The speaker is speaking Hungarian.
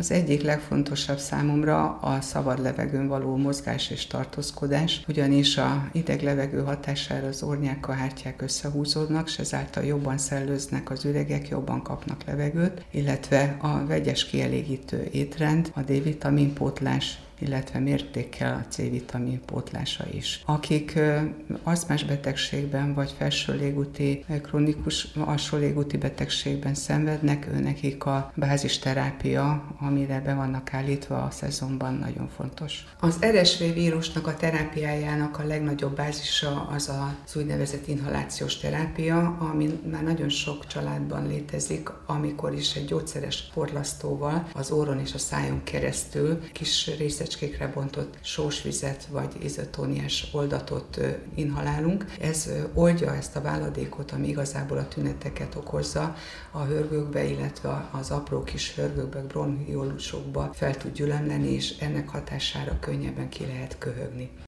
Az egyik legfontosabb számomra a szabad levegőn való mozgás és tartózkodás, ugyanis a hideg levegő hatására az ornyákkal-hártyák összehúzódnak, és ezáltal jobban szellőznek az üregek, jobban kapnak levegőt, illetve a vegyes kielégítő étrend, a D-vitamin pótlás, illetve mértékkel a C-vitamin pótlása is. Akik asztmás betegségben vagy felső légúti, krónikus alsó légúti betegségben szenvednek, őnekik a bázisterápia, amire be vannak állítva a szezonban, nagyon fontos. Az RSV vírusnak a terápiájának a legnagyobb bázisa az úgynevezett inhalációs terápia, ami már nagyon sok családban létezik, amikor is egy gyógyszeres porlasztóval az orron és a szájon keresztül kis részecskékre bontott sós vizet vagy izotóniás oldatot inhalálunk. Ez oldja ezt a váladékot, ami igazából a tüneteket okozza a hörgőkbe, illetve az apró kis hörgőkbe, bronchiólusokba fel tud gyülemleni, és ennek hatására könnyebben ki lehet köhögni.